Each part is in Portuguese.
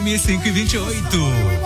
FM 528.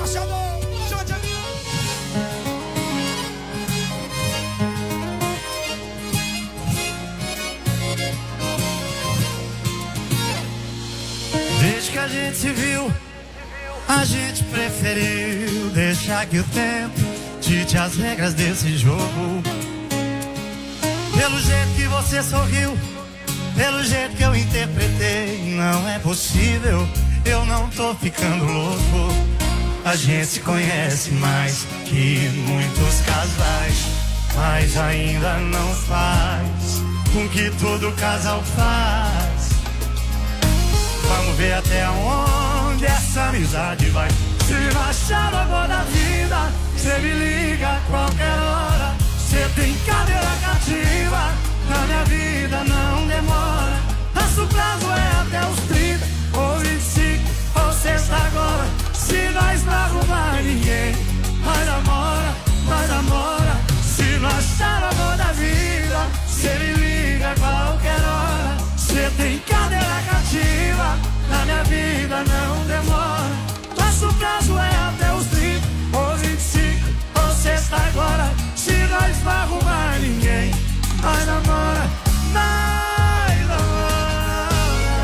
Desde que a gente se viu, a gente preferiu deixar que o tempo dite as regras desse jogo. Pelo jeito que você sorriu, pelo jeito que eu interpretei, não é possível, eu não tô ficando louco. A gente se conhece mais que muitos casais, mas ainda não faz com que todo casal faz. Vamos ver até onde essa amizade vai. Se achar a boa da vida, cê me liga a qualquer hora. Cê tem cadeira cativa, na minha vida não demora. Nosso prazo é até os 30 ou 25 ou sexta agora. Se nós não arrumar ninguém, vai namora, vai namora. Se não achar a boa da vida, cê me liga a qualquer hora. Cê tem cadeira cativa, na minha vida não demora. Nosso prazo é até os 30 ou 25 ou sexta agora. Se nós não arrumar ninguém, nós namora, nós namora.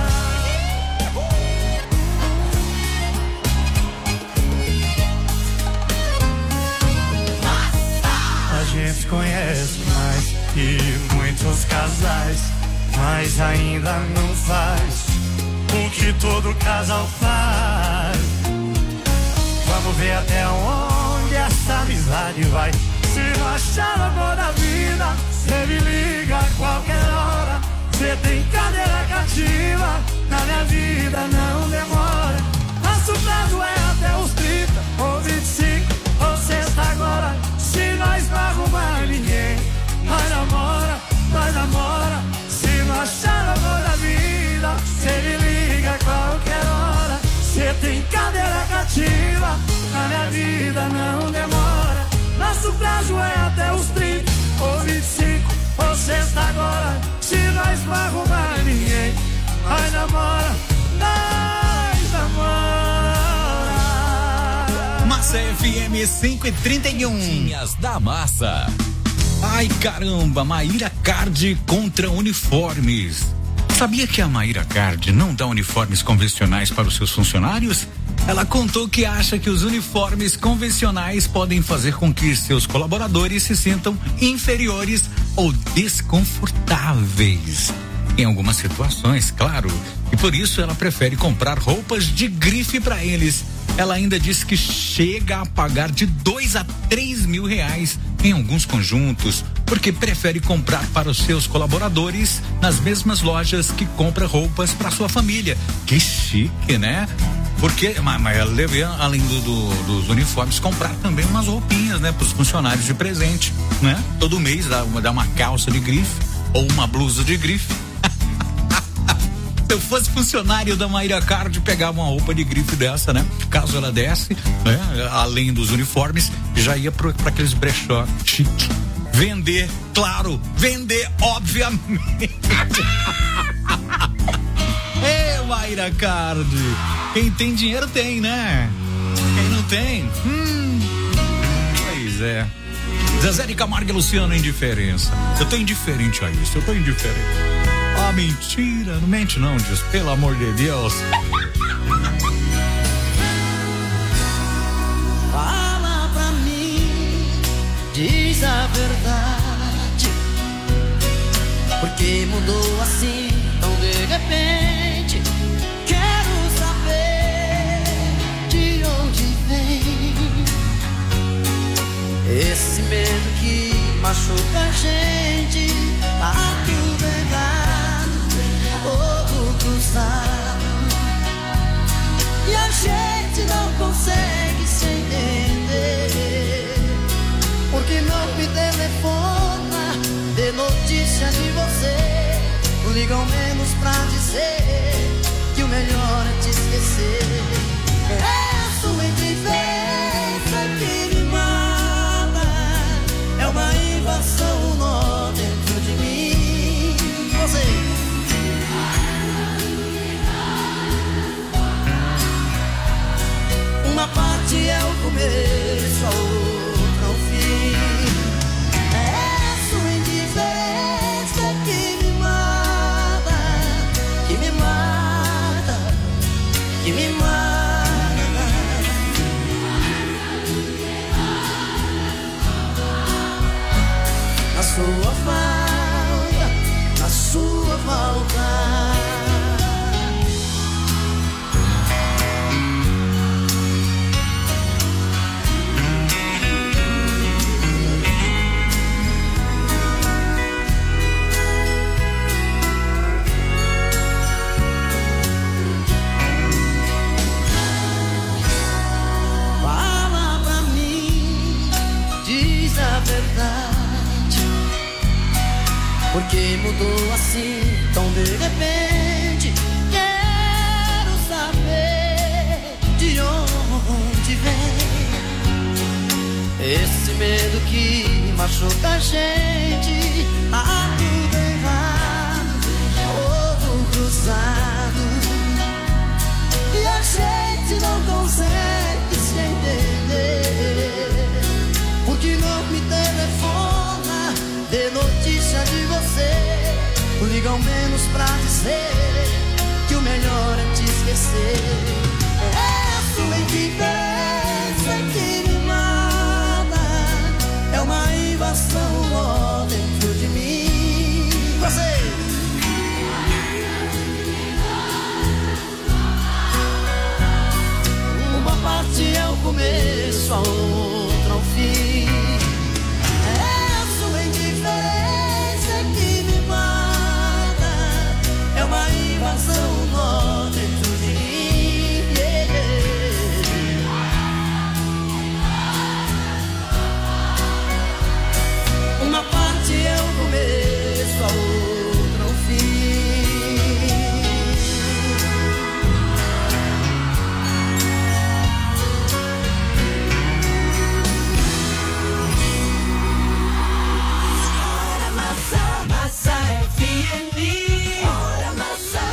A gente conhece mais que muitos casais, mas ainda não faz o que todo casal faz. Vamos ver até onde essa amizade vai. Se não achar a boa da vida, cê me liga a qualquer hora. Cê tem cadeira cativa, na minha vida não demora. Nosso prazo é até os 30 ou 25 ou sexta agora. Se nós não arrumar ninguém, nós namora, nós namora. Se não achar a boa da vida, cê me liga a qualquer hora. Cê tem cadeira cativa, na minha vida não demora. Nosso prazo é até os 30 ou 25 ou sexta agora. Se nós não arrumar ninguém, nós namora, nós namora. Massa FM 531. Tinhas da Massa. Ai caramba, Maíra Card contra uniformes. Sabia que a Maíra Card não dá uniformes convencionais para os seus funcionários? Ela contou que acha que os uniformes convencionais podem fazer com que seus colaboradores se sintam inferiores ou desconfortáveis. Em algumas situações, claro. E por isso ela prefere comprar roupas de grife para eles. Ela ainda disse que chega a pagar de 2 a 3 mil reais em alguns conjuntos, porque prefere comprar para os seus colaboradores nas mesmas lojas que compra roupas para sua família. Que chique, né? Porque, mas ela deve, além dos uniformes, comprar também umas roupinhas, né? Para os funcionários de presente, né? Todo mês dá uma calça de grife ou uma blusa de grife. Se eu fosse funcionário da Maíra Card, pegava uma roupa de grife dessa, né? Caso ela desse, né? Além dos uniformes, já ia para aqueles brechó chique. Vender, claro, vender, obviamente. Ei, Maíra Card, quem tem dinheiro tem, né? Quem não tem, pois é. Zezé de Camargo e Luciano, indiferença. Eu tô indiferente a isso, eu tô indiferente. Ah, mentira, não mente não, Deus, pelo amor de Deus. Fala pra mim, diz a verdade, porque mudou assim tão de repente. Quero saber de onde vem esse medo que machuca a gente. Tá tudo errado, todo cruzado, e a gente não consegue se entender. Porque não me telefona, dê notícia de você, liga ao menos pra dizer que o melhor é te esquecer. É a sua indiferença que me mata, é uma invasão nó dentro de mim. Porque mudou assim, tão de repente. Quero saber de onde vem esse medo que machuca a gente. Tá tudo errado, ovo cruzado, e a gente não consegue se entender. Porque não me telefona, dê notícia de você, liga ao menos pra dizer que o melhor é te esquecer. É a sua indiferença que me mata, é uma invasão ó, dentro de mim. Você! Uma parte é o começo, a outra o fim. É a sua indiferença que me mata, é uma invasão nó dentro de mim. Uma parte é o começo, a outra o fim. Massa FM. Hora Massa.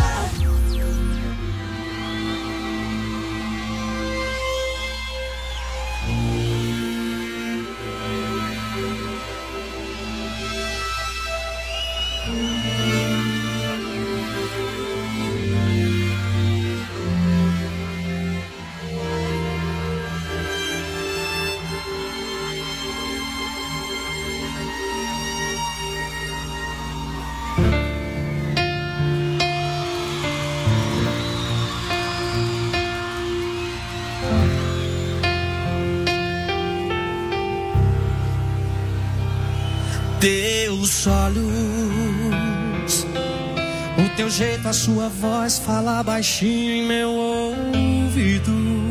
Teus olhos, o teu jeito, a sua voz, fala baixinho em meu ouvido.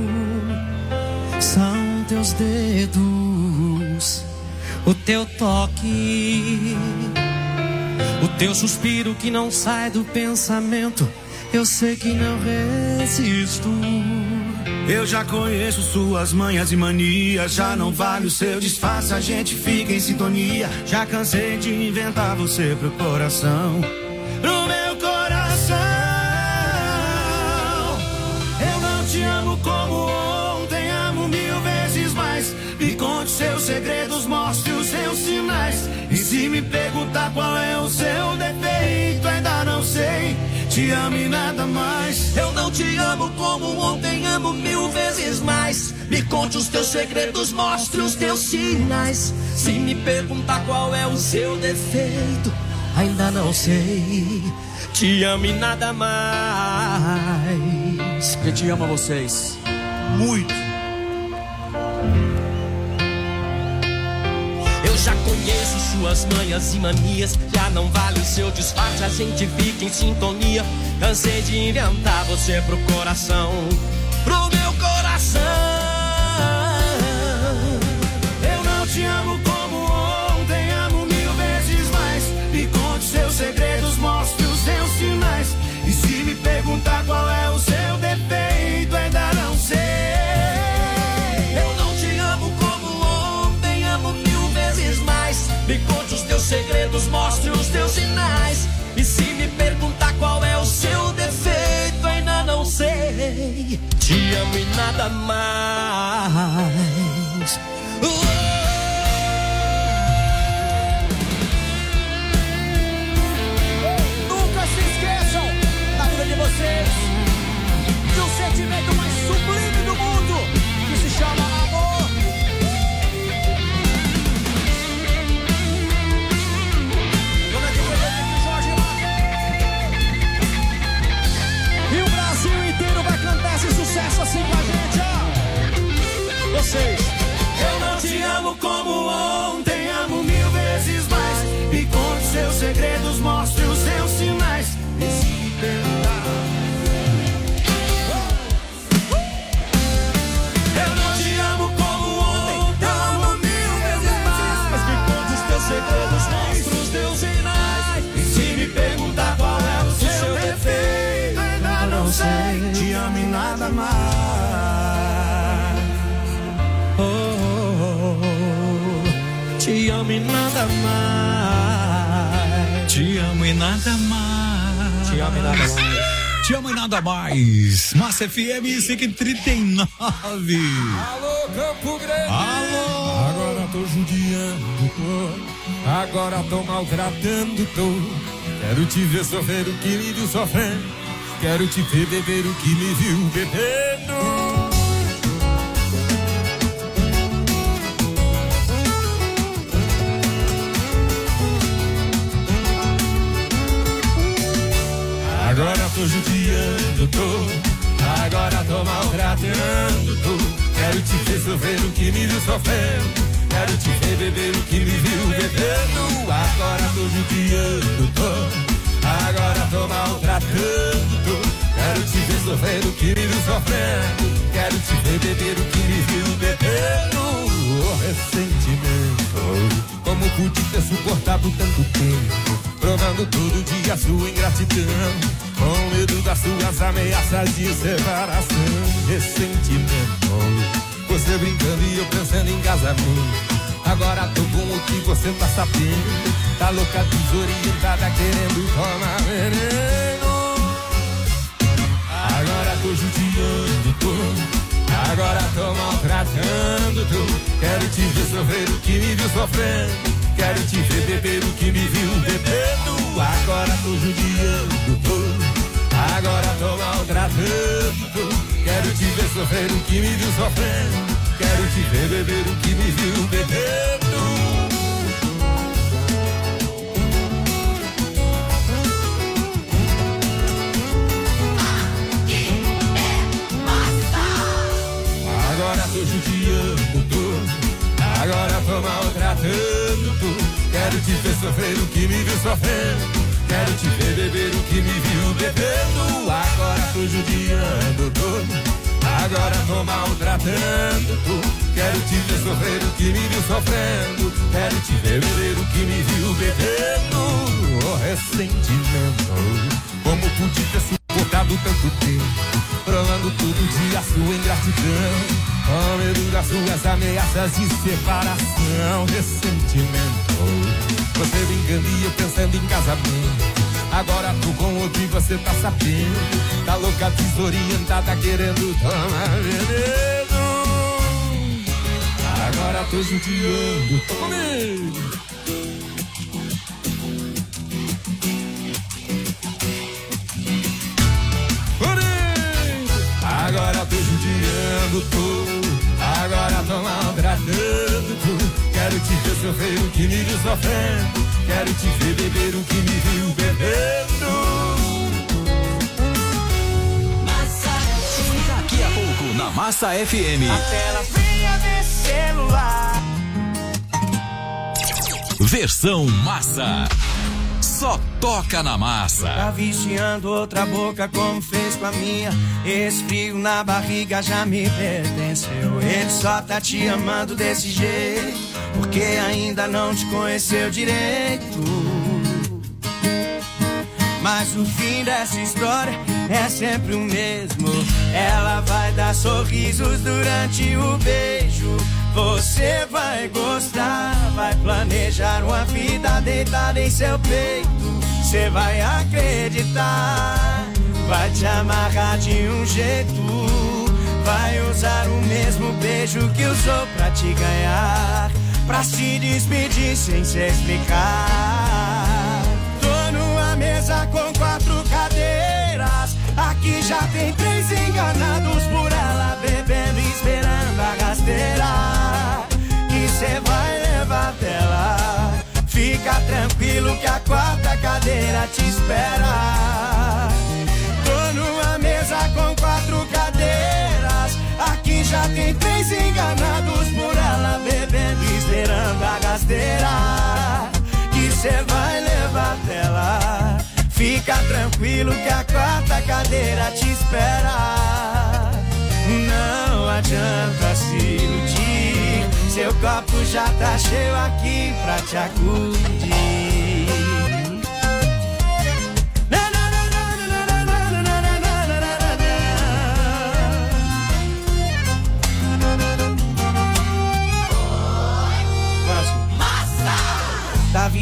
São teus dedos, o teu toque, o teu suspiro que não sai do pensamento. Eu sei que não resisto. Eu já conheço suas manhas e manias, já não vale o seu disfarce, a gente fica em sintonia. Já cansei de inventar você pro coração, pro meu coração. Eu não te amo como ontem, amo 1000 vezes mais. Me conte seus segredos, mostre os seus sinais. E se me perguntar qual é o seu defeito, ainda não sei. Te amo e nada mais. Eu não te amo como ontem, amo 1000 vezes mais. Me conte os teus segredos, mostre os teus sinais. Se me perguntar qual é o seu defeito, ainda não sei. Te amo e nada mais. Eu te amo a vocês muito. Eu já conheço suas manhas e manias, já não vale o seu disfarce, a gente fica em sintonia. Cansei de inventar você pro coração, pro meu coração. Eu não te amo como ontem, amo 1000 vezes mais. Me conte seus segredos, mostre os seus sinais. E se me perguntar qual é o seu defeito, ainda não sei. Eu não te amo como ontem, amo 1000 vezes mais. Me conte os teus segredos, mostre os teus sinais. E se me perguntar qual é o seu defeito, ainda não sei. Te amo e nada mais. Nunca se esqueçam, na vida de vocês, de um sentimento mais sublime do mundo, que se chama amor. Dona de Jorge e o Brasil inteiro vai cantar esse sucesso assim com a gente, ó. Vocês. Eu não te amo como ontem, amo 1000 vezes mais. Me conte seus segredos, mostre os seus sinais. E se me perguntar, eu não te amo como ontem, amo 1000 vezes mais. Me conte os teus segredos, mostre os teus sinais. Te amo e nada mais. Te amo e nada mais. Te amo e nada mais. Te amo e nada mais. Massa FM 539. Alô, Campo Grande. Alô. Agora tô judiando, agora tô maltratando, Quero te ver sofrer o que me viu sofrendo. Quero te ver beber o que me viu bebendo. Agora tô judiando, agora tô maltratando, Quero te ver sofrer o que me viu sofrendo. Quero te ver beber o que me viu bebendo. Agora tô judiando, agora tô maltratando, Quero te ver sofrer o que me viu sofrendo. Quero te ver beber o que me viu bebendo. Oh, ressentimento, como pude ter suportado tanto tempo, provando todo dia sua ingratidão, com medo das suas ameaças de separação. Ressentimento, você brincando e eu pensando em casamento. Agora tô com o que você tá sabendo. Tá louca, desorientada, querendo tomar veneno. Agora tô judiando, agora tô maltratando, Quero te ver sofrer o que me viu sofrendo. Quero te ver beber o que me viu bebendo. Agora tô judiando, agora tô maltratando, Quero te ver sofrer o que me viu sofrendo. Quero te ver beber o que me viu bebendo. Agora tô judiando, agora tô maltratando, Quero te ver sofrer o que me viu sofrendo. Quero te ver beber o que me viu bebendo. Agora tô judiando, agora tô maltratando, Quero te ver sofrer o que me viu sofrendo. Quero te ver beber o que me viu bebendo. Oh, ressentimento, como pude ter suportado tanto tempo, provando todo dia sua ingratidão, com medo das suas ameaças de separação. Ressentimento, você brincando e eu pensando em casamento. Agora tô com outro e você tá sabendo. Tá louca, desorientada, querendo tomar veneno. Agora tô judiando, tô comigo. Agora tô judiando, agora tô maltratando, Quero te ver sofrer o que me viu sofrendo. Quero te ver beber o que me viu bebendo. Daqui a pouco na Massa FM. A tela fria desse celular. Versão Massa. Só toca na massa. Tá viciando outra boca como fez com a minha. Esse frio na barriga já me pertenceu. Ele só tá te amando desse jeito porque ainda não te conheceu direito. Mas o fim dessa história é sempre o mesmo. Ela vai dar sorrisos durante o beijo. Você vai gostar, vai planejar uma vida deitada em seu peito. Você vai acreditar, vai te amarrar de um jeito. Vai usar o mesmo beijo que usou pra te ganhar, pra se despedir sem se explicar. Tô numa mesa com 4 cadeiras, aqui já tem 3 enganados por ela, bebendo e esperando a rasteira que cê vai levar dela. Fica tranquilo que a 4ª cadeira te espera. Tô numa mesa com 4 cadeiras, aqui já tem 3 enganados por ela, bebendo e esperando a rasteira que cê vai levar dela. Fica tranquilo que a 4ª cadeira te espera. Não adianta se iludir, seu copo já tá cheio aqui pra te acudir.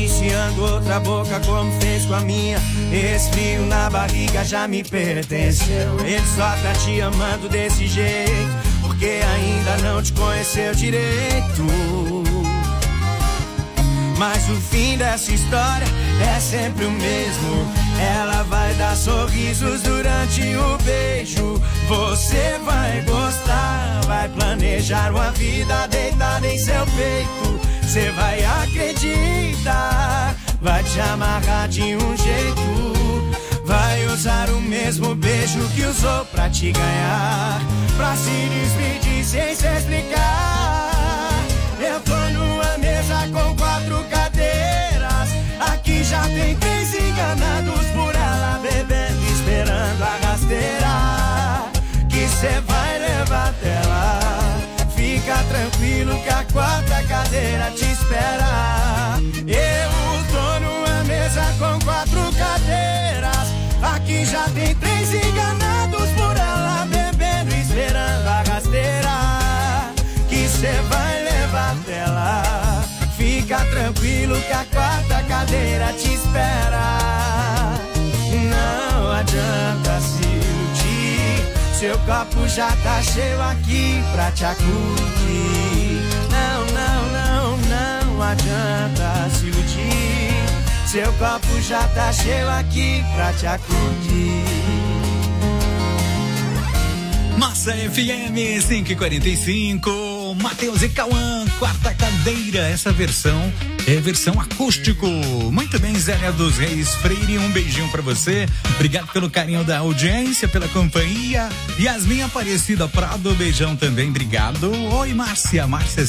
acariciando outra boca como fez com a minha. Esse frio na barriga já me pertenceu. Ele só tá te amando desse jeito porque ainda não te conheceu direito. Mas o fim dessa história é sempre o mesmo. Ela vai dar sorrisos durante o beijo. Você vai gostar, vai planejar uma vida deitada em seu peito. Você vai acreditar, vai te amarrar de um jeito. Vai usar o mesmo beijo que usou pra te ganhar, pra se despedir sem se explicar. Eu tô numa mesa com 4 cadeiras. Aqui já tem 3 enganados por ela, bebendo, esperando a rasteira que cê vai levar dela. Fica tranquilo que a 4ª cadeira te espera. Eu tô numa mesa com 4 cadeiras. Aqui já tem 3 enganados por ela, bebendo, esperando a rasteira que cê vai levar dela. Fica tranquilo que a 4ª cadeira te espera. Não adianta se iludir, seu copo já tá cheio aqui pra te acudir. Não, não, não, não adianta se iludir, seu copo já tá cheio aqui pra te acudir. Massa FM 5:45, Matheus e Cauã, 4ª cadeira. Essa versão é versão acústico. Muito bem, Zélia dos Reis Freire, um beijinho pra você. Obrigado pelo carinho da audiência, pela companhia. Yasmin Aparecida Prado, beijão também, obrigado. Oi, Márcia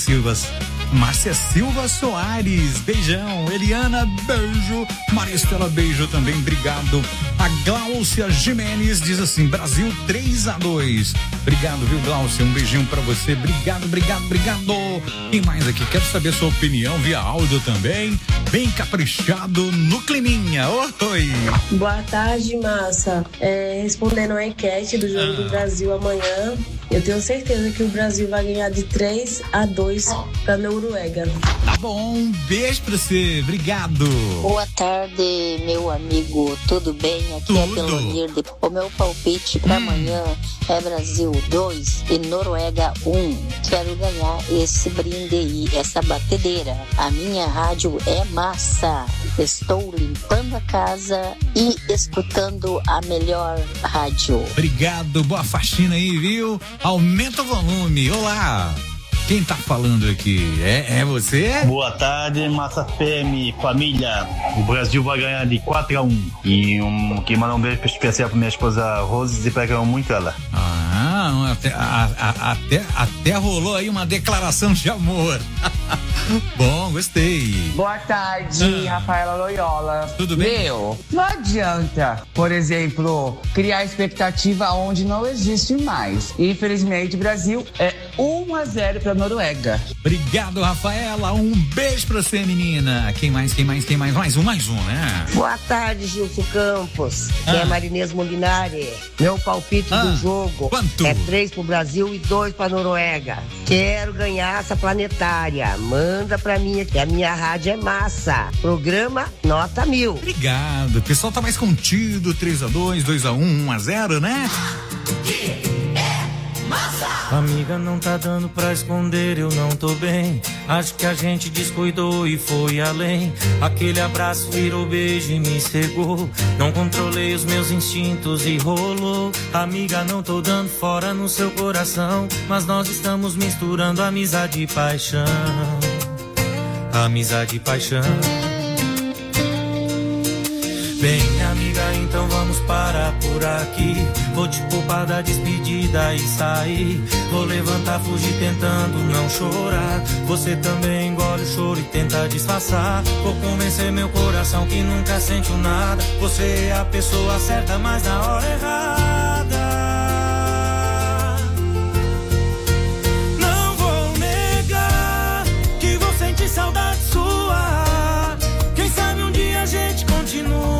Silva Soares, beijão. Eliana, beijo. Maristela, beijo também, obrigado. A Gláucia Jimenez diz assim: Brasil 3-2. Obrigado, viu, Gláucia? Um beijinho pra você. Obrigado, obrigado, obrigado. Quem mais aqui? Quero saber sua opinião via áudio também. Bem caprichado no climinha. Oi. Boa tarde, massa. Respondendo a enquete do jogo do Brasil amanhã, eu tenho certeza que o Brasil vai ganhar de 3-2 pra Noruega. Tá bom, um beijo pra você, obrigado. Boa tarde, meu amigo, tudo bem? Aqui é Belonir. O meu palpite pra amanhã é Brasil 2 e Noruega 1. Quero ganhar esse brinde aí, essa batedeira. A minha rádio é massa. Estou limpando a casa e escutando a melhor rádio. Obrigado, boa faxina aí, viu? Aumenta o volume. Olá. Quem tá falando aqui? É você? Boa tarde, Massa FM, família. O Brasil vai ganhar de 4-1. E que mandar um beijo especial pra minha esposa Rose e pegam muito ela. Até rolou aí uma declaração de amor. Bom, gostei. Boa tarde, Rafaela Loyola. Tudo bem? Não adianta, por exemplo, criar expectativa onde não existe mais. Infelizmente, o Brasil é 1-0 pra Noruega. Obrigado, Rafaela. Um beijo pra você, menina. Quem mais? Mais um, né? Boa tarde, Gilson Campos. É Marinês Molinari. Meu palpite do jogo é 3 pro Brasil e 2 pra Noruega. Quero ganhar essa planetária. Manda pra mim, que a minha rádio é massa. Programa nota 1000. Obrigado. O pessoal tá mais contido. 3-2, 2-1, 1-0, né? Amiga, não tá dando pra esconder, eu não tô bem. Acho que a gente descuidou e foi além. Aquele abraço virou beijo e me cegou. Não controlei os meus instintos e rolou. Amiga, não tô dando fora no seu coração, mas nós estamos misturando amizade e paixão. Amizade e paixão. Bem, amiga, então vamos parar por aqui. Vou te poupar da despedida e sair. Vou levantar, fugir tentando não chorar. Você também engole o choro e tenta disfarçar. Vou convencer meu coração que nunca sentiu nada. Você é a pessoa certa, mas na hora errada. Não vou negar que vou sentir saudade sua. Quem sabe um dia a gente continua.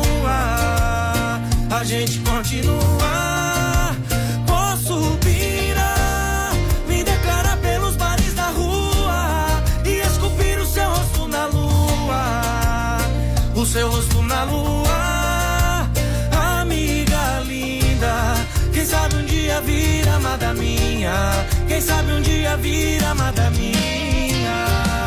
A gente continua. Posso pirar, me declarar pelos bares da rua e esculpir o seu rosto na lua. quem sabe um dia vir amada minha.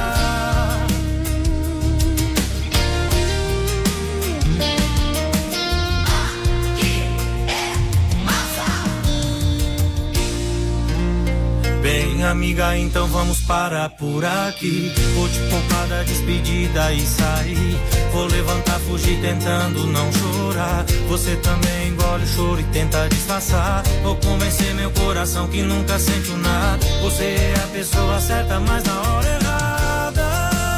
Bem, amiga, então vamos parar por aqui. Vou te poupar da despedida e sair. Vou levantar, fugir, tentando não chorar. Você também engole o choro e tenta disfarçar. Vou convencer meu coração que nunca sentiu nada. Você é a pessoa certa, mas na hora errada.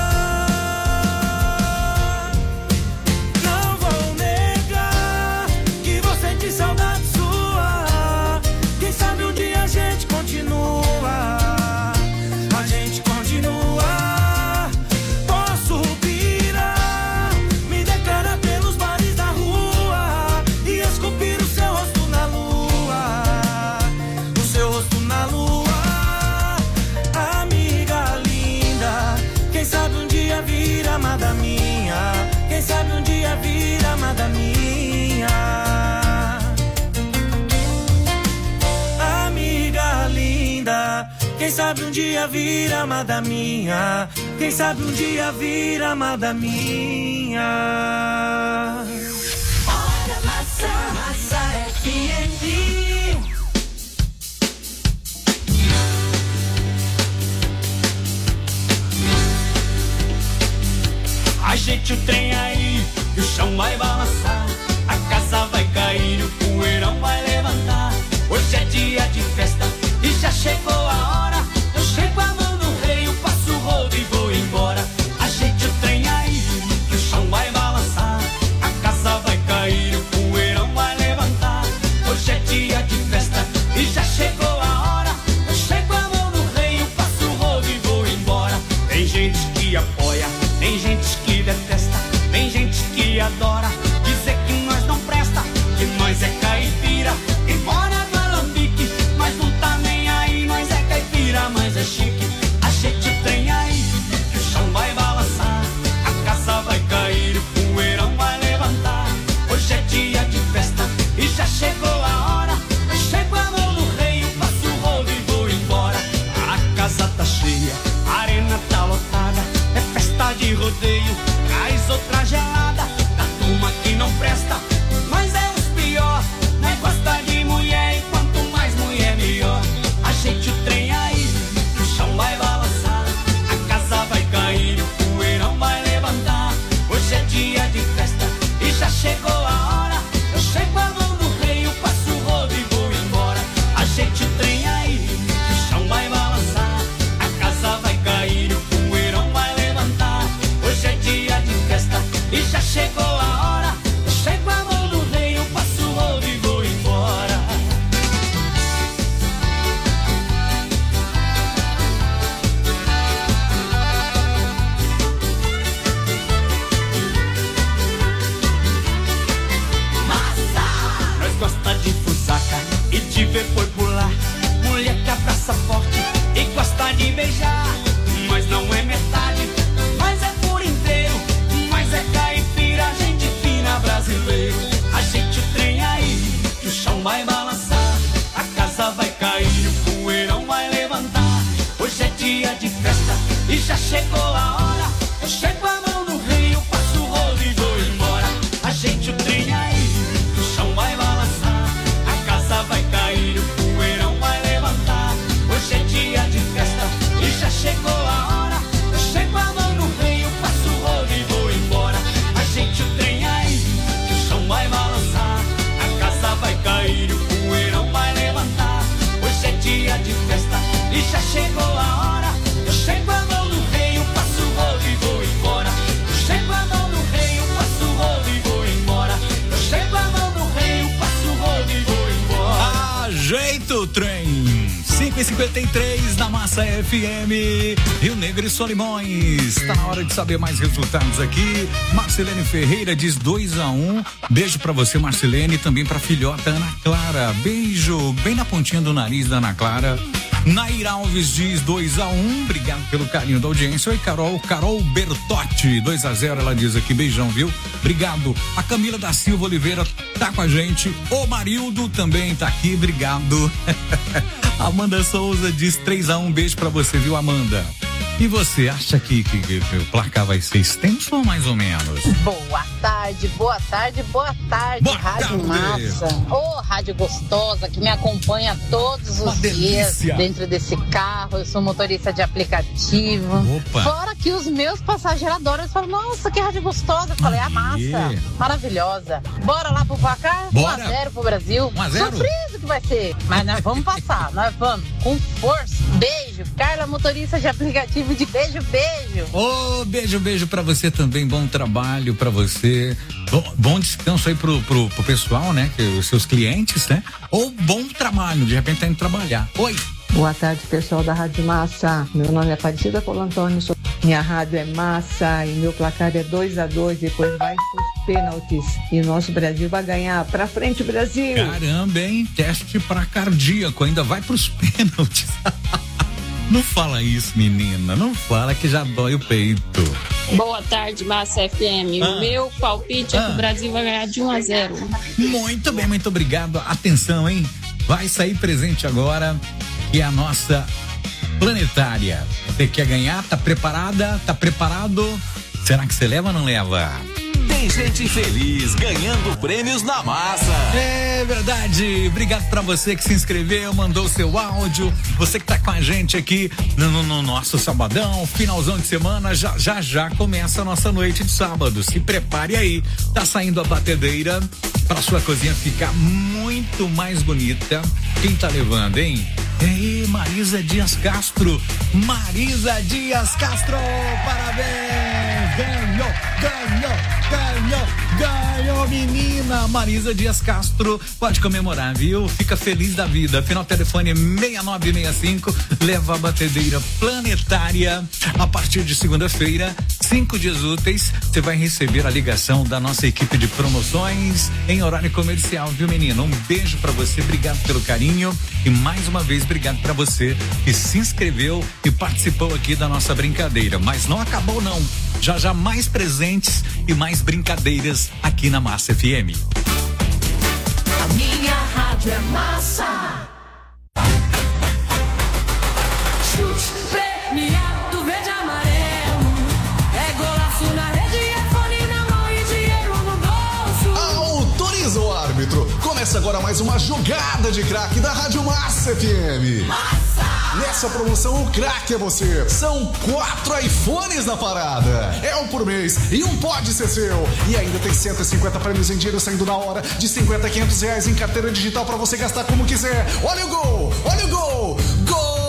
Não vou negar que vou sentir saudade sua. Quem sabe um dia a gente continua. A gente continua. Posso pirar, me declarar pelos bares da rua e esculpir o seu rosto na lua. O seu rosto na lua. Amiga linda, quem sabe um dia vir amada minha. Quem sabe um dia vir amada minha. Amiga linda, quem sabe um dia vir amada minha. Quem sabe um dia vir amada minha. Hora Massa FM. Ajeite o trem aí, que o chão vai balançar. A casa vai cair, o poeirão vai levantar. Hoje é dia de festa e já chegou a hora. Eu chego a mão no rei, eu passo o rodo e vou embora. Ajeite o trem aí, que o chão vai balançar. A casa vai cair, o poeirão vai levantar. Hoje é dia de festa e já chegou a hora. Eu chego a mão no rei, eu passo o rodo e vou embora. Tem gente que apoia, tem gente que detesta, tem gente que adora dizer que nós não presta, que nós é caipira, que mora no alambique, mas não tá nem aí. Nós é caipira, mas é chique. Ajeite o trem aí, que o chão vai balançar. A casa vai cair, o poeirão vai levantar. Hoje é dia de festa e já chegou a hora. Eu chego a mão no rei, eu passo o rodo e vou embora. A casa tá cheia, a arena tá lotada. É festa de rodeio, traz outra gelada. Da turma que não presta, mas é os pior. Não gosta de mulher e quanto mais mulher melhor. Ajeite o trem aí, que o chão vai balançar. A casa vai cair, o poeirão vai levantar. Hoje é dia de festa e já chegou a hora. Eu chego a mão no rei, eu passo o rodo e vou embora. Ajeite o trem aí, que o chão vai balançar. A casa vai cair, o poeirão vai levantar. Hoje é dia de festa e já chegou a hora. Eu chego a mão no rei, eu passo o rodo e vou embora. Nós gosta de fusaca e de ver boi pular. Mulher que abraça forte e gosta de beijar. Mas não é metade, mas é por inteiro. Mas é caipira, gente fina, brasileiro. Ajeite o trem aí, que o chão vai balançar. A casa vai cair, o poeirão vai levantar. Hoje é dia de festa e já chegou a hora. Eu chego a mão no rei, eu passo o rodo e vou embora. Ajeite o trem aí, que o chão vai balançar. A casa vai cair, o poeirão vai levantar. Hoje é dia de festa e já chegou a hora. Eu chego a mão no rei, eu passo o rodo e vou embora. Ajeite o trem aí, que o chão vai balançar. A casa vai cair, o poeirão vai levantar. Hoje é dia de festa e já chegou a hora. Eu chego a mão no rei, eu passo o rodo e vou embora. Eu chego a mão no rei, eu passo o rodo e vou embora. Eu chego a mão no rei, eu passo o rodo e vou embora. Ajeita o trem. 5h53 na Massa FM, Rio Negro e Solimões. Tá na hora de saber mais resultados aqui. Marcelene Ferreira diz 2-1. Beijo pra você, Marcelene, e também pra filhota Ana Clara. Beijo bem na pontinha do nariz da Ana Clara. Naira Alves diz 2-1, obrigado pelo carinho da audiência. Oi, Carol Bertotti, 2-0, ela diz aqui, beijão, viu? Obrigado. A Camila da Silva Oliveira tá com a gente. O Marildo também tá aqui, obrigado. Amanda Souza diz 3-1, beijo pra você, viu, Amanda? E você acha que o placar vai ser extenso ou mais ou menos? Boa tarde, Rádio Massa. Ô, rádio gostosa que me acompanha todos os dias dentro desse carro. Eu sou motorista de aplicativo. Opa. Fora que os meus passageiros adoram. Eles falam, nossa, que rádio gostosa. Eu falei, a massa, maravilhosa. Bora lá pro placar? Bora. 1-0 pro Brasil. 1-0. Surpresa que vai ser. Mas nós vamos passar, nós vamos com força. Beijo, Carla, motorista de aplicativo. De beijo. Ô, beijo pra você também, bom trabalho pra você, bom descanso aí pro pessoal, né, que os seus clientes, né, ou bom trabalho, de repente tá indo trabalhar. Oi. Boa tarde, pessoal da Rádio Massa, meu nome é Aparecida Paulo Antônio, minha rádio é Massa e meu placar é 2-2, depois vai pros pênaltis e nosso Brasil vai ganhar. Pra frente, Brasil! Caramba, hein, teste pra cardíaco, ainda vai pros pênaltis. Não fala isso, menina. Não fala que já dói o peito. Boa tarde, Massa FM. O meu palpite é que o Brasil vai ganhar de 1-0. Muito bem, muito obrigado. Atenção, hein? Vai sair presente agora, que é a nossa planetária. Você quer ganhar? Tá preparada? Tá preparado? Será que você leva ou não leva? Tem gente feliz ganhando prêmios na Massa. É verdade. Obrigado pra você que se inscreveu, mandou seu áudio. Você que tá com a gente aqui no nosso sabadão, finalzão de semana. Já começa a nossa noite de sábado. Se prepare aí. Tá saindo a batedeira pra sua cozinha ficar muito mais bonita. Quem tá levando, hein? Ei, Marisa Dias Castro. Marisa Dias Castro, parabéns! Ganhou, menina! Marisa Dias Castro, pode comemorar, viu? Fica feliz da vida. Final telefone 6965, leva a batedeira planetária. A partir de segunda-feira, 5 dias úteis, você vai receber a ligação da nossa equipe de promoções em horário comercial, viu, menina? Um beijo pra você, obrigado pelo carinho e mais uma vez, obrigado pra você que se inscreveu e participou aqui da nossa brincadeira. Mas não acabou, não. Já mais presentes e mais brincadeiras aqui na Massa FM. A minha rádio é Massa. Chute premiado, verde e amarelo. É golaço na rede, é fone na mão e dinheiro no bolso. Autoriza o árbitro. Começa agora mais uma jogada de craque da Rádio Massa FM. Massa! Nessa promoção, o craque é você. São 4 iPhones na parada. É um por mês e um pode ser seu. E ainda tem 150 prêmios em dinheiro saindo na hora, de 50 a 500 reais em carteira digital pra você gastar como quiser. Olha o gol! Olha o gol! Gol!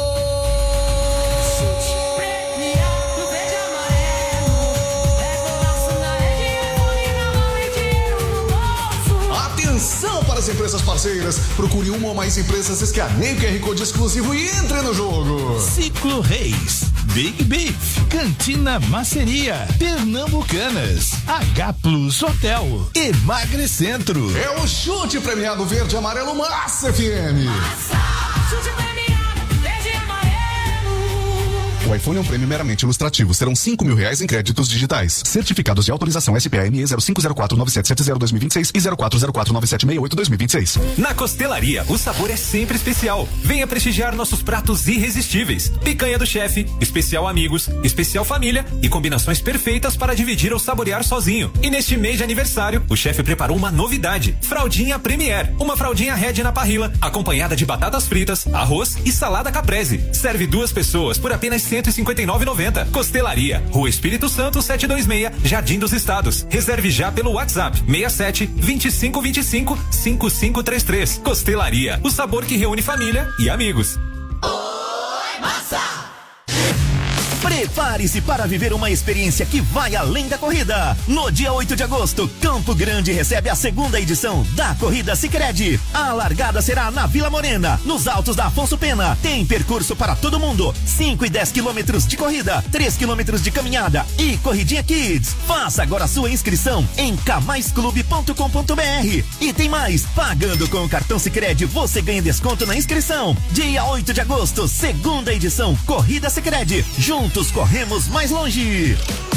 Atenção para as empresas parceiras. Procure uma ou mais empresas, escaneie o QR Code exclusivo e entre no jogo. Ciclo Reis, Big Beef, Cantina Maceria, Pernambucanas, H Plus Hotel, Emagrecentro. É o chute premiado verde e amarelo Massa FM. Massa! Chute premiado verde e amarelo. O iPhone é um prêmio meramente ilustrativo. Serão R$5.000 em créditos digitais. Certificados de autorização SPME 05049770-2026 e 04049768-2026. Na Costelaria, o sabor é sempre especial. Venha prestigiar nossos pratos irresistíveis. Picanha do chefe, especial amigos, especial família e combinações perfeitas para dividir ou saborear sozinho. E neste mês de aniversário, o chefe preparou uma novidade: fraldinha Premier. Uma fraldinha Red na parrilla, acompanhada de batatas fritas, arroz e salada caprese. Serve 2 pessoas por apenas R$159,90. Costelaria, Rua Espírito Santo 726, Jardim dos Estados. Reserve já pelo WhatsApp 67 2525 5533. Costelaria, o sabor que reúne família e amigos. Oi, Massa! Prepare-se para viver uma experiência que vai além da corrida. No dia 8 de agosto, Campo Grande recebe a segunda edição da Corrida Sicredi. A largada será na Vila Morena, nos altos da Afonso Pena. Tem percurso para todo mundo: 5 e 10 quilômetros de corrida, 3 quilômetros de caminhada e corridinha Kids. Faça agora sua inscrição em camaisclube.com.br. E tem mais, pagando com o cartão Sicredi você ganha desconto na inscrição. Dia 8 de agosto, segunda edição Corrida Sicredi. Juntos corremos mais longe.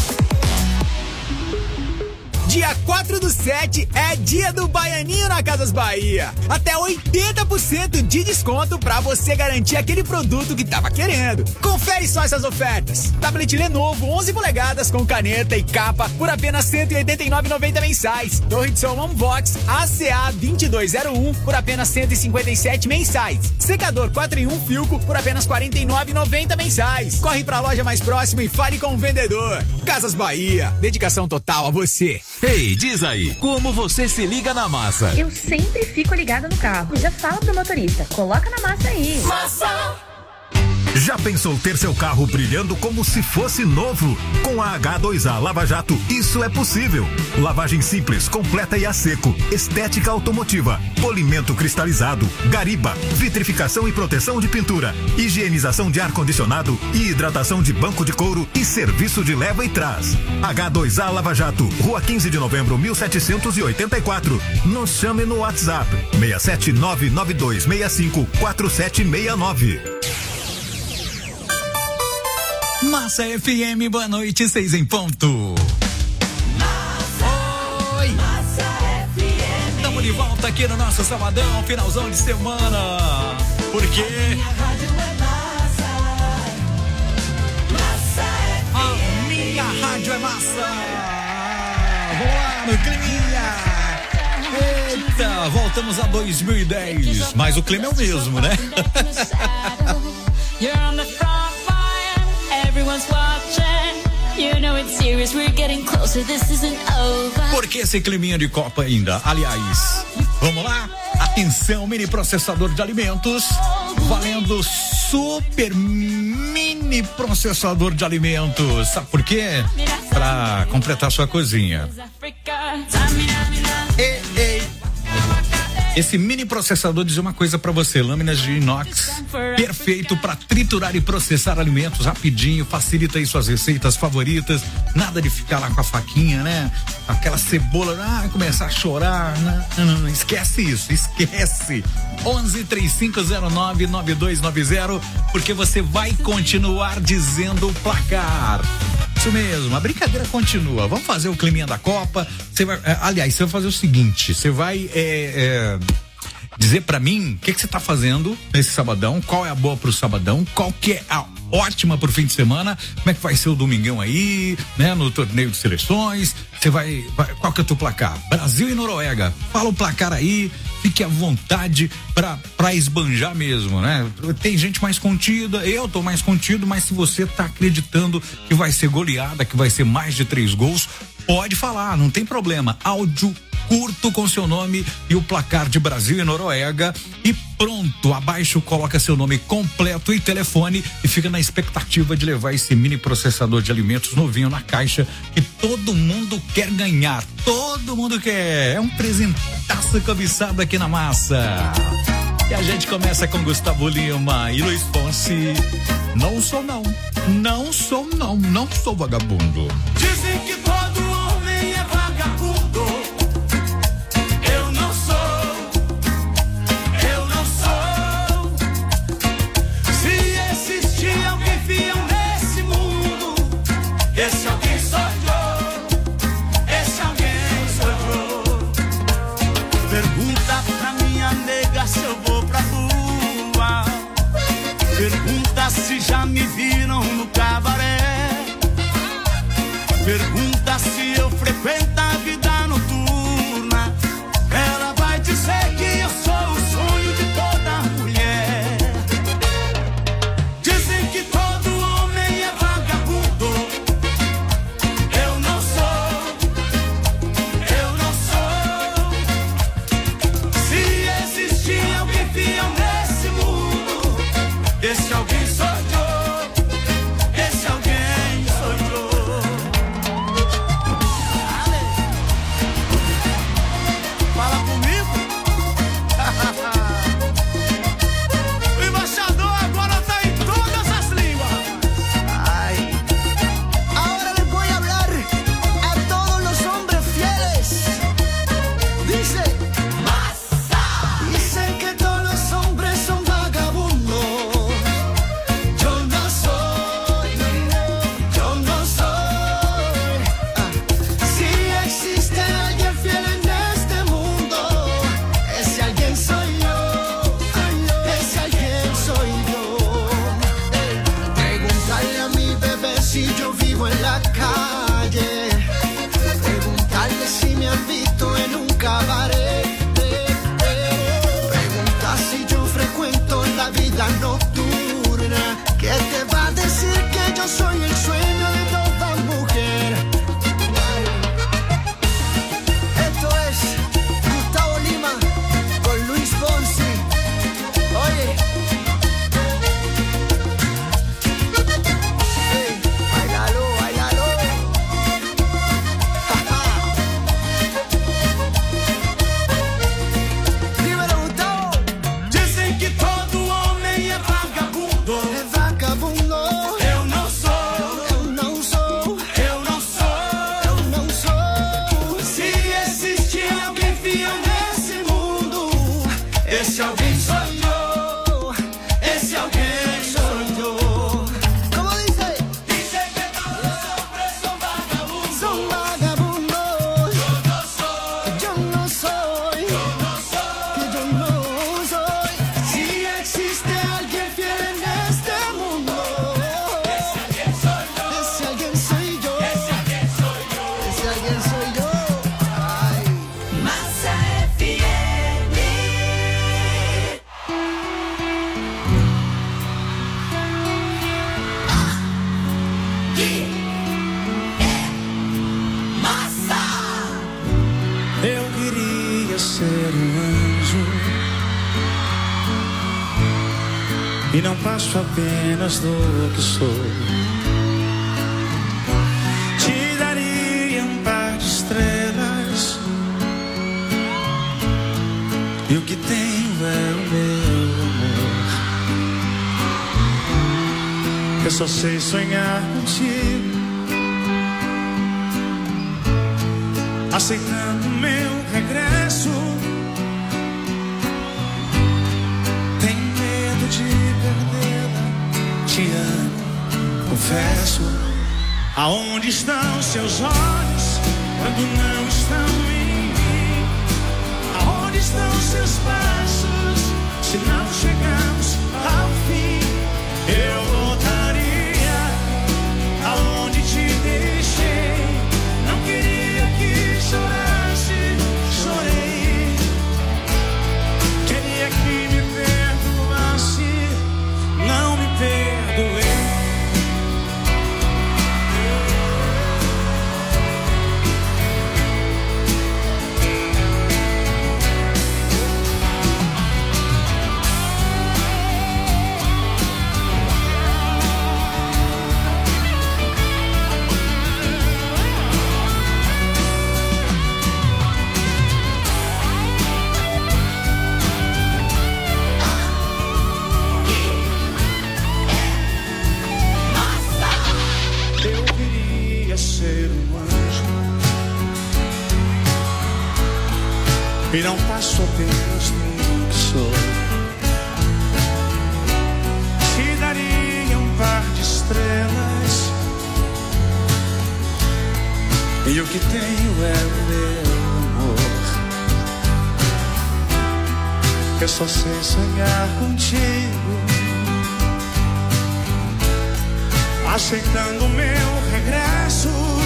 Dia 4/7 é dia do Baianinho na Casas Bahia. Até 80% de desconto pra você garantir aquele produto que tava querendo. Confere só essas ofertas. Tablet Lenovo 11 polegadas com caneta e capa por apenas R$ 189,90 mensais. Torre de som Unbox ACA 2201 por apenas R$ 157 mensais. Secador 4 em 1 Filco por apenas R$ 49,90 mensais. Corre pra loja mais próxima e fale com o vendedor. Casas Bahia, dedicação total a você. Ei, diz aí, como você se liga na Massa? Eu sempre fico ligada no carro. Já fala pro motorista, coloca na Massa aí. Massa! Já pensou ter seu carro brilhando como se fosse novo? Com a H2A Lava Jato, isso é possível. Lavagem simples, completa e a seco, estética automotiva, polimento cristalizado, gariba, vitrificação e proteção de pintura, higienização de ar-condicionado e hidratação de banco de couro e serviço de leva e trás. H2A Lava Jato, Rua 15 de Novembro, 1784. Nos chame no WhatsApp 67992654769. Massa FM, boa noite, 6 em ponto. Oi! Massa FM. Estamos de volta aqui no nosso sabadão, finalzão de semana. Por quê? A minha rádio é massa. Vamos lá no climinha. Eita, voltamos a 2010. Mas o clima é o mesmo, né? Everyone's watching, you know it's serious, we're getting closer, this isn't over. Por que esse climinha de Copa ainda? Aliás, vamos lá? Atenção, mini processador de alimentos, valendo super mini processador de alimentos. Sabe por quê? Pra completar sua cozinha. Esse mini processador diz uma coisa pra você: lâminas de inox, perfeito para triturar e processar alimentos rapidinho, facilita aí suas receitas favoritas, nada de ficar lá com a faquinha, né? Aquela cebola, começar a chorar, não, esquece isso, esquece. 11-3509-9290, porque você vai continuar dizendo o placar. Isso mesmo, a brincadeira continua. Vamos fazer o climinha da Copa. Você vai, aliás, você vai fazer o seguinte: você vai dizer pra mim o que você tá fazendo nesse sabadão, qual é a boa pro sabadão, qual que é a ótima pro fim de semana, como é que vai ser o domingão aí, né, no torneio de seleções. Você vai, qual que é o teu placar? Brasil e Noruega. Fala o placar aí, fique à vontade pra esbanjar mesmo, né? Tem gente mais contida, eu tô mais contido, mas se você tá acreditando que vai ser goleada, que vai ser mais de 3 gols, pode falar, não tem problema. Áudio curto com seu nome e o placar de Brasil e Noruega, e pronto, abaixo coloca seu nome completo e telefone e fica na expectativa de levar esse mini processador de alimentos novinho na caixa que todo mundo quer ganhar, todo mundo quer. É um presentaço cobiçado aqui na Massa. E a gente começa com Gustavo Lima e Luiz Fonsi. Não sou vagabundo. Dizem que todo homem é vagabundo. Eu não sou. Se existir alguém fiel nesse mundo, esse alguém sou eu. Esse alguém sou eu. Pergunta pra minha nega se eu vou pra rua. Pergunta se já me viram no cabaré. Pergunta se eu frequento a vida noturna. Ela vai dizer que eu sou o sonho de toda mulher. Dizem que todo homem é vagabundo. Eu não sou. Se existir alguém fiel nesse mundo, esse alguém sou eu. não passo apenas do que sou. Te daria um par de estrelas, e o que tenho é o meu amor. Eu só sei sonhar contigo, aceitando meu regresso. Tenho medo de perdê-la, te amo, confesso. Aonde estão seus olhos quando não estão em mim? Aonde estão seus passos se não chegamos ao fim? Eu voltaria aonde te deixei. Não queria que chorasse, chorei. Queria que me perdoasse, não me perdoei. E não passo apenas do que sou. Te daria um par de estrelas, e o que tenho é o meu amor. Eu só sei sonhar contigo, aceitando o meu regresso.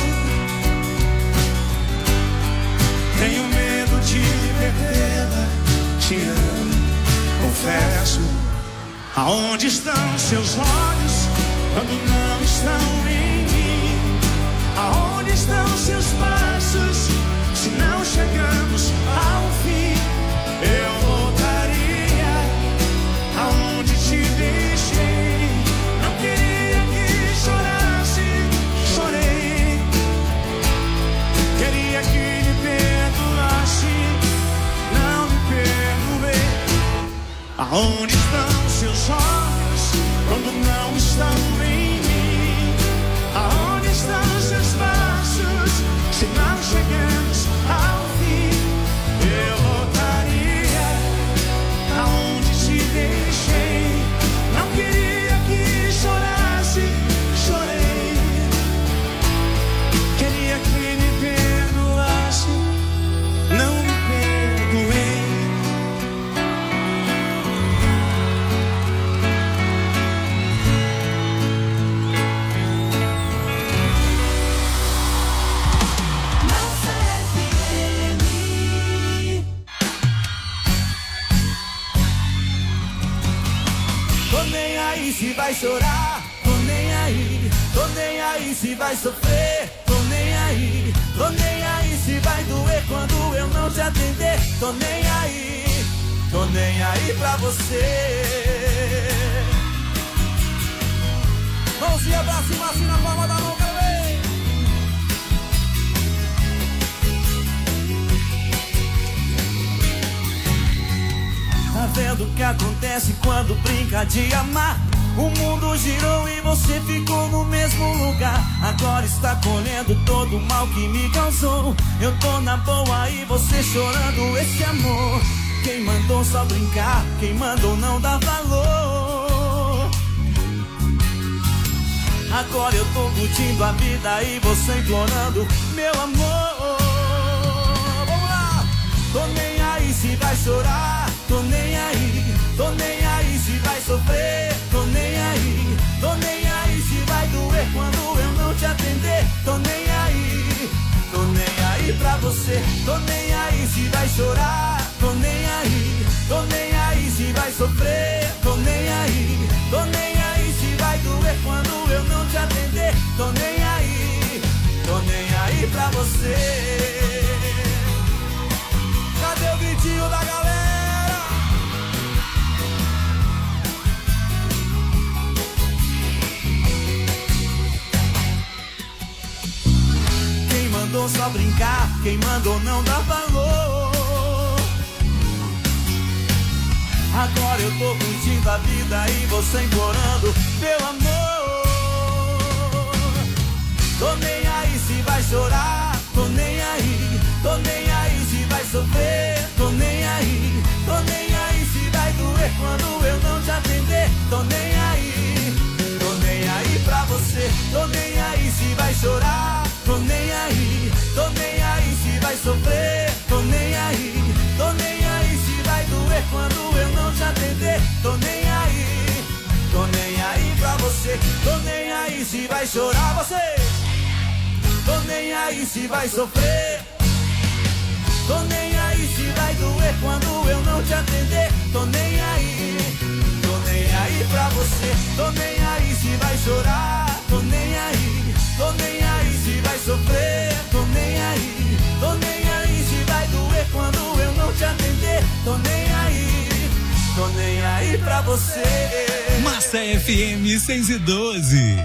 Tenho medo de perdê-la, te amo, confesso. Aonde estão seus olhos quando não estão em mim? Aonde estão seus passos se não chegamos ao fim? Eu voltaria aonde te deixei. Não queria que chorasse, chorei. Queria que me perdoasse, não me perdoei. Aonde estão seus olhos quando não estão em mim? Aonde estão seus passos se não chegamos ao fim? Eu voltaria aonde te deixei. Não queria que chorasse, chorei. Queria que me perdoasse, não me perdoei. Tô nem aí se vai chorar, tô nem aí. Tô nem aí se vai sofrer, tô nem aí. Tô nem aí se vai doer quando eu não te atender. Tô nem aí pra você. Mãozinha pra cima, assim na palma da mão, quero ver. Tá vendo o que acontece quando brinca de amar? O mundo girou e você ficou no mesmo lugar. Agora está colhendo todo o mal que me causou. Eu tô na boa e você chorando esse amor. Quem mandou só brincar? Quem mandou não dar valor? Agora eu tô curtindo a vida e você implorando meu amor. Vamos lá! Tô nem aí se vai chorar, tô nem aí. Tô nem aí se vai sofrer, tô nem aí. Tô nem aí se vai doer quando eu não te atender. Tô nem aí pra você. Tô nem aí se vai chorar, tô nem aí. Tô nem aí se vai sofrer, tô nem aí. Tô nem aí se vai doer quando eu não te atender. Tô nem aí pra você. Cadê o gritinho da galera? vou só brincar, quem mandou não dá valor. Agora eu tô curtindo a vida e você implorando, meu amor. Tô nem aí se vai chorar, tô nem aí. Tô nem aí se vai sofrer, tô nem aí. Tô nem aí se vai doer quando eu não te atender, tô nem aí. Tô nem aí pra você, tô nem aí se vai chorar, tô nem aí. Tô nem aí se vai sofrer, tô nem aí. Tô nem aí se vai doer quando eu não te atender, tô nem aí. Tô nem aí pra você, tô nem aí se vai chorar você. Tô nem aí se vai sofrer, tô nem aí se vai doer quando eu não te atender, tô nem aí. Tô nem aí pra você, tô nem aí se vai chorar, tô nem aí. Tô nem aí se vai sofrer, tô nem aí. Tô nem aí se vai doer quando eu não te atender, tô nem aí. Tô nem aí pra você. Massa FM 612.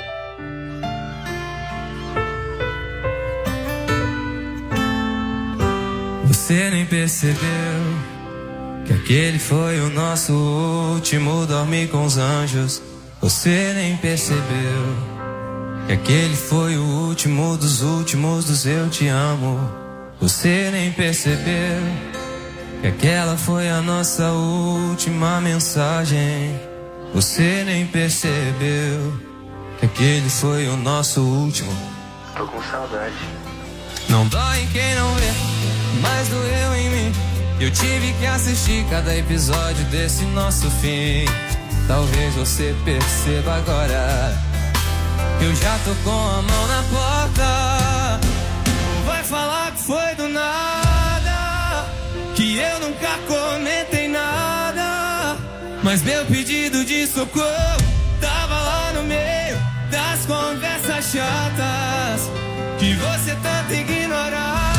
Você nem percebeu que aquele foi o nosso último dormir com os anjos. Você nem percebeu que aquele foi o último dos eu te amo. Você nem percebeu que aquela foi a nossa última mensagem. Você nem percebeu que aquele foi o nosso último. Tô com saudade. Não dói em quem não vê, mas doeu em mim. Eu tive que assistir cada episódio desse nosso fim. Talvez você perceba agora que eu já tô com a mão na porta. Vai falar que foi do nada, que eu nunca comentei nada, mas meu pedido de socorro tava lá no meio das conversas chatas que você tanto ignorava.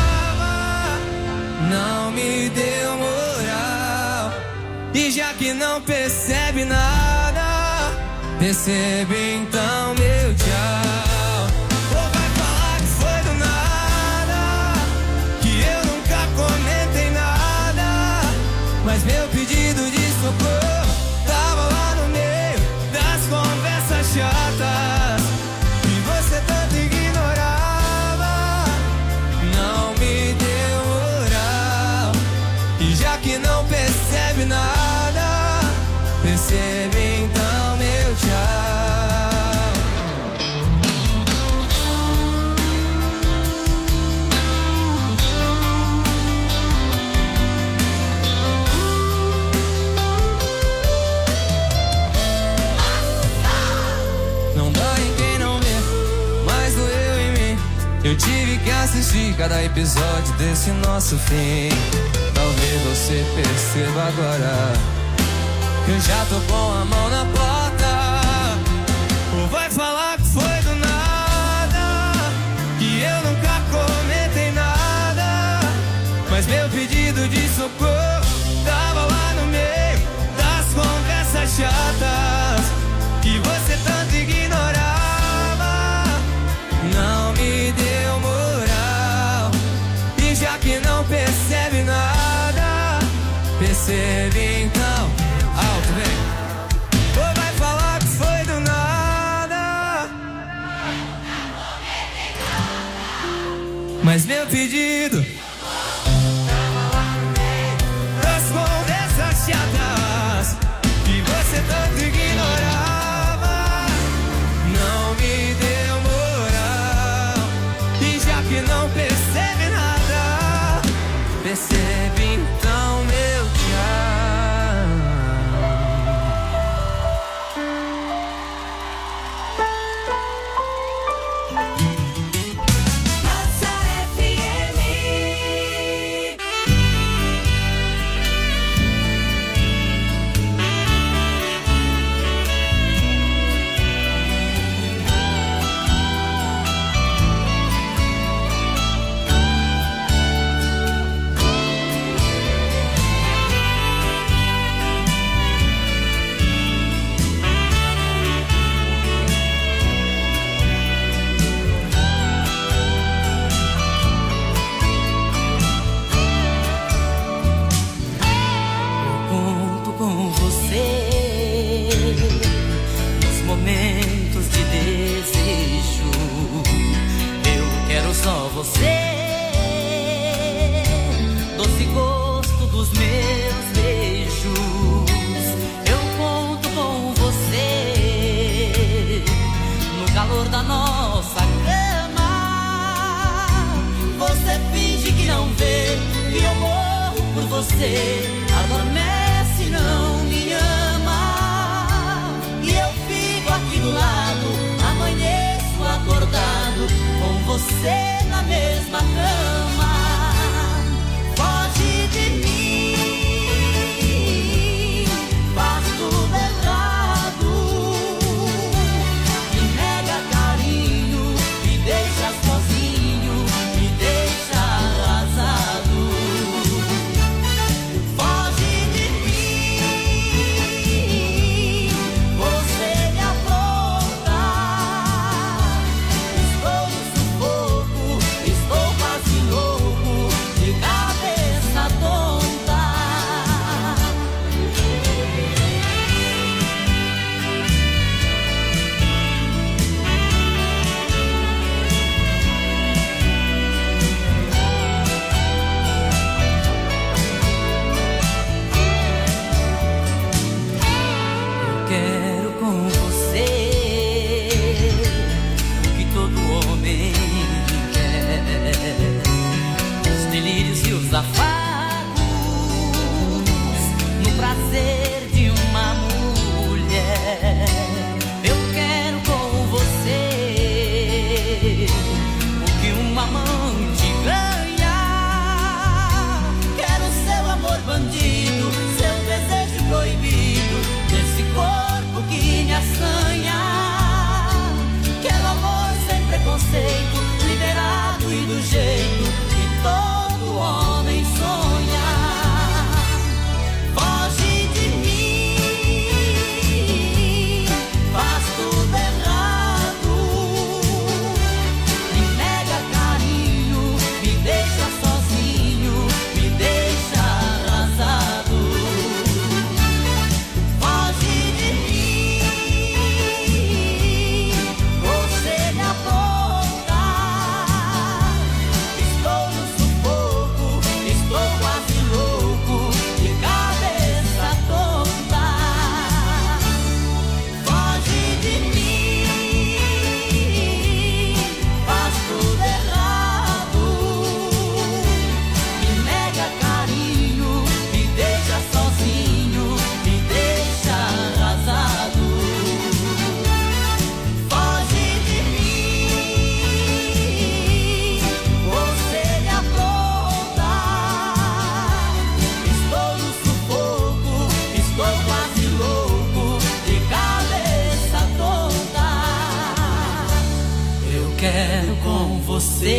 Não me deu moral, e já que não percebe nada, percebe então meu tchau. Ou vai falar que foi do nada, que eu nunca comentei nada, mas meu pedido de socorro tava lá no meio das conversas chatas que você tanto ignorava. Não me deu moral, e já que não percebe nada, percebe então meu tchau. Não dói em quem não vê, mas doeu em mim. Eu tive que assistir cada episódio desse nosso fim. Talvez você perceba agora que eu já tô com a mão na porta. Ou vai falar que foi do nada, que eu nunca comentei nada, mas meu pedido de socorro tava lá no meio das conversas chatas que você tanto ignorava. Não me deu moral, e já que não percebe nada, percebe então. Alto, vem. Ou vai falar que foi do nada, mas meu pedido das conversas chatas que você tanto ignorava. Não me deu moral, e já que não percebe nada, percebe então meu tchau. Massa FM. você, doce gosto dos meus beijos, eu conto com você, no calor da nossa cama, você finge que não vê, que eu morro por você, adormece, não me ama, e eu fico aqui do lado, amanheço acordado, com você na mesma cama. Foge de mim, faz tudo errado, me nega carinho, me deixa sozinho, me deixa arrasado. Foge de mim, você me afronta, estou no sufoco, estou quase louco, de cabeça tonta. Eu quero com você o que todo homem quer, os delírios e os afagos, no prazer de uma mulher. Eu quero com você o que um amante ganha. Quero seu amor bandido, seu desejo proibido, desse corpo que me assanha. Quero amor sem preconceito, liberado e do jeito que todo homem sonha. Foge de mim, faz tudo errado, me nega carinho, me deixa sozinho, me deixa arrasado. Foge de mim, você me afronta, estou no sufoco, estou quase louco, de cabeça tonta. Foge de mim, faz tudo errado, me nega carinho, me deixa sozinho, me deixa arrasado. Foge de mim, você me afronta, estou no sufoco, estou quase louco, de cabeça tonta. Eu quero com você.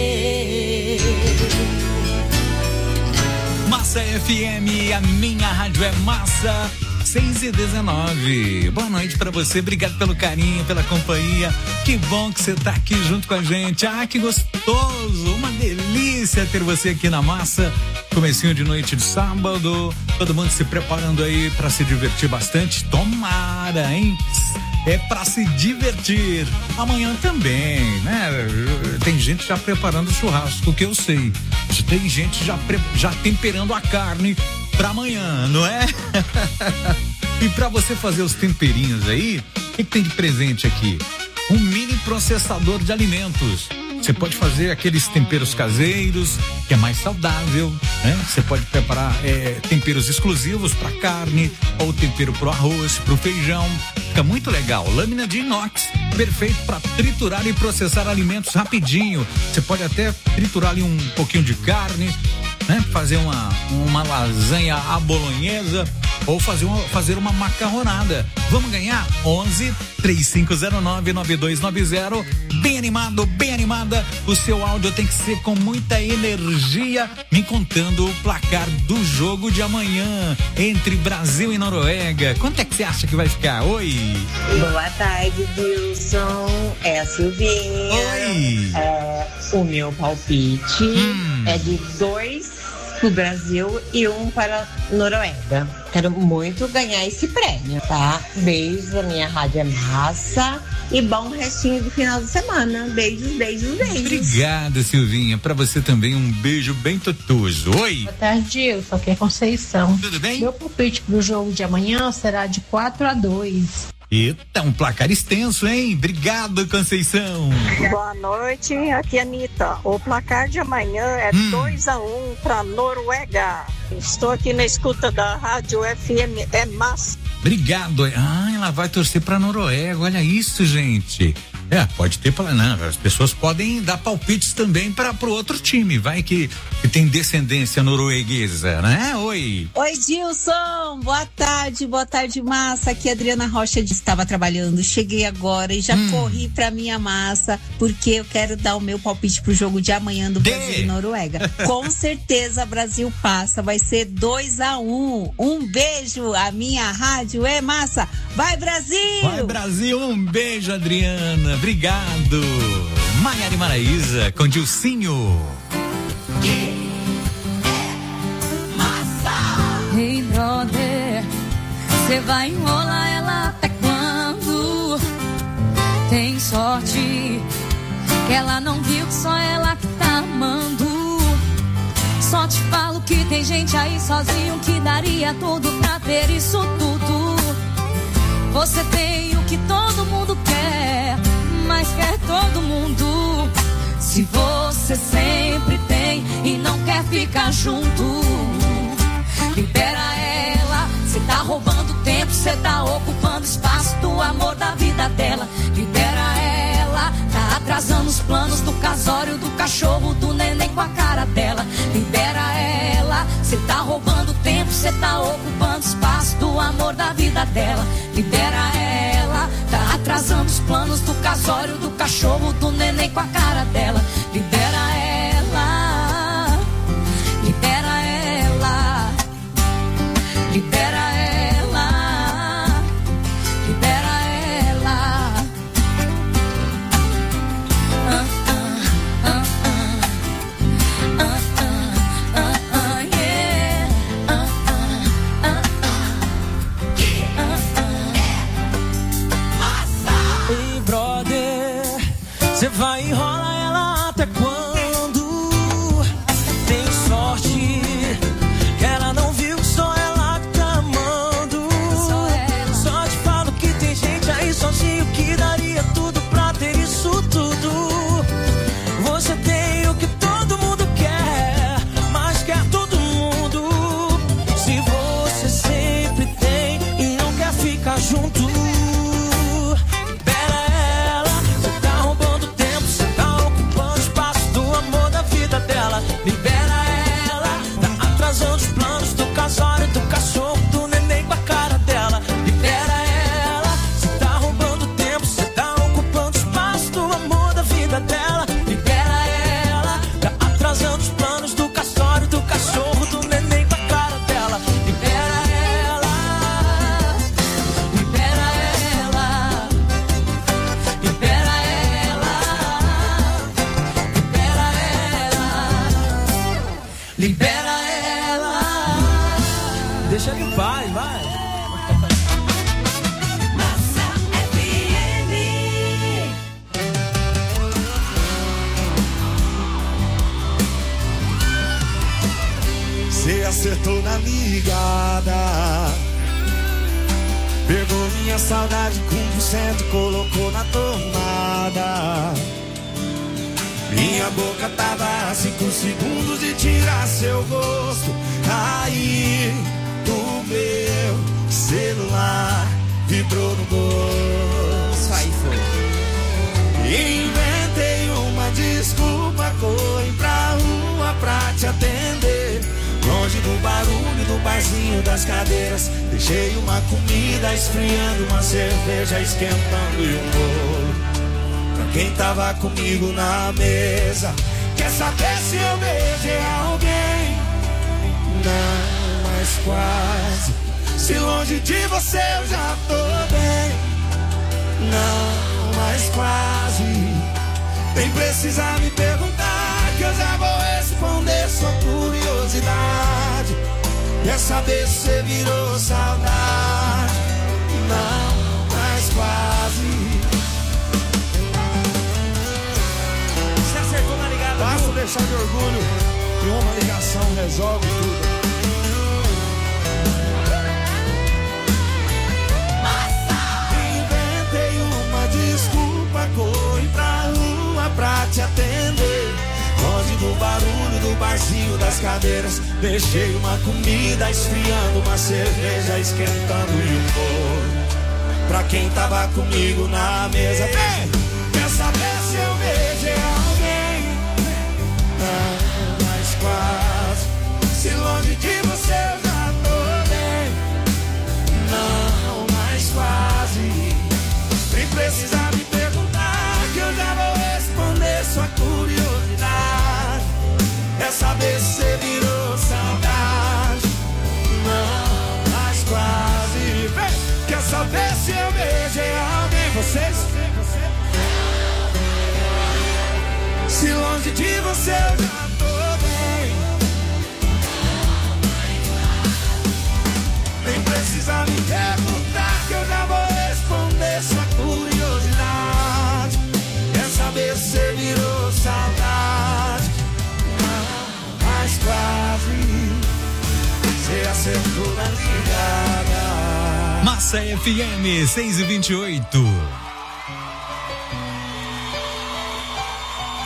Massa FM, a minha rádio é massa. 6h19. Boa noite pra você, obrigado pelo carinho, pela companhia. Que bom que você tá aqui junto com a gente. Ah, que gostoso, uma delícia ter você aqui na Massa. Comecinho de noite de sábado, todo mundo se preparando aí pra se divertir bastante. Tomara, hein? É pra se divertir. Amanhã também, né? Tem gente já preparando churrasco, que eu sei. Tem gente já temperando a carne pra amanhã, não é? E pra você fazer os temperinhos aí, o que tem de presente aqui? Um mini processador de alimentos. Você pode fazer aqueles temperos caseiros, que é mais saudável, né? Você pode preparar temperos exclusivos para carne, ou tempero pro arroz, pro feijão. Fica muito legal. Lâmina de inox, perfeito para triturar e processar alimentos rapidinho. Você pode até triturar ali um pouquinho de carne, né? Fazer uma lasanha à bolonhesa ou fazer uma macarronada. Vamos ganhar? 11-3509-9290. Bem animado, bem animada. O seu áudio tem que ser com muita energia, me contando o placar do jogo de amanhã entre Brasil e Noruega. Quanto é que você acha que vai ficar? Oi! Boa tarde, Wilson. É a Silvinha. Oi! O meu palpite é de 2 pro Brasil e 1 para a Noruega. Quero muito ganhar esse prêmio, tá? Beijo, a minha rádio é massa. E bom restinho do final de semana. Beijos, beijos, beijos. Obrigada, Silvinha. Pra você também um beijo bem totoso. Oi. Boa tarde, Dilson. Aqui é Conceição. Tudo bem? Meu palpite pro jogo de amanhã será de 4-2. Eita, um placar extenso, hein? Obrigado, Conceição. Boa noite, aqui é a Anitta. O placar de amanhã é 2-1 pra Noruega. Estou aqui na escuta da Rádio FM, é massa. Obrigado. Ela vai torcer pra Noruega, olha isso, gente. Pode ter, não, as pessoas podem dar palpites também pro outro time, vai que tem descendência norueguesa, né? Oi. Oi, Dilson, boa tarde, massa, aqui é Adriana Rocha, estava trabalhando, cheguei agora e já corri pra minha massa, porque eu quero dar o meu palpite pro jogo de amanhã do Brasil e Noruega. Com certeza, Brasil passa, vai ser 2-1. Um beijo, a minha rádio é massa. Vai, Brasil! Vai, Brasil, um beijo, Adriana. Obrigado. Maiara e Maraísa com Dilcinho. Hey, brother, você vai enrolar ela até quando? Tem sorte que ela não viu que só ela que tá amando. Só te falo que tem gente aí sozinho que daria tudo pra ter isso tudo. Você tem o que todo mundo quer, mas quer todo mundo. Se você sempre tem e não quer ficar junto, libera ela. Cê tá roubando tempo, cê tá ocupando espaço do amor da vida dela. Libera ela, tá atrasando os planos do casório, do cachorro, do neném com a cara dela. Libera ela, cê tá roubando tempo, cê tá ocupando espaço do amor da vida dela. Libera ela, tá atrasando os planos do casório, do cachorro, do neném com a cara dela. Libera ela, libera ela, libera ela, libera ela. Ei, brother, você vai enrolar ela até quando? Tem sorte que ela não viu que só ela que tá amando. Só te falo que tem gente aí sozinho que daria tudo pra ter isso tudo. Você tem o que todo mundo quer, mas quer todo mundo. Se você sempre tem e não quer ficar junto, libera ela, tá atrasando os planos do casório, do cachorro, do neném com a cara dela. Libera ela, cê tá roubando tempo, cê tá ocupando espaço do amor da vida dela. Libera ela, tá atrasando os planos do casório, do cachorro, do neném com a cara dela. Libera ela, libera ela, libera ela, libera ela. Libera ela. Deixa ele em paz, vai. Cê acertou na ligada, pegou minha saudade com 100%, colocou na tomada. Minha boca tava a 5 segundos de tirar seu gosto. Aí o meu celular vibrou no bolso. Aí foi. Inventei uma desculpa, corri pra rua pra te atender. Longe do barulho do barzinho das cadeiras, deixei uma comida esfriando, uma cerveja esquentando e um bolo pra quem tava comigo na mesa. Quer saber se eu beijei alguém? Não, mas quase. Se longe de você eu já tô bem. Não, mas quase. Nem precisa me perguntar que eu já vou responder, sou curioso. curiosidade. Quer saber se você virou saudade? Não, mas quase. Você acertou na ligada. Basta deixar de orgulho e uma ligação resolve tudo. Inventei uma desculpa, corri pra rua pra te atender. Longe do barulho do barzinho das cadeiras, deixei uma comida esfriando, uma cerveja esquentando e um bolo pra quem tava comigo na mesa. Vem! Quer saber se eu beijei alguém? Não, mas quase. Se longe de você eu já tô bem. Não, mas quase. Nem precisa me perguntar que eu já vou responder sua curiosidade. É saber se você virou saudade? Não, mas quase. Vem! Quer saber se eu beijei alguém? Vocês? Se longe de você eu já tô bem. Nem precisa me perguntar que eu já vou responder sua curiosidade. Quer saber se você virou saudade? Não, mas quase. Você acertou na ligada. Massa FM 6:28.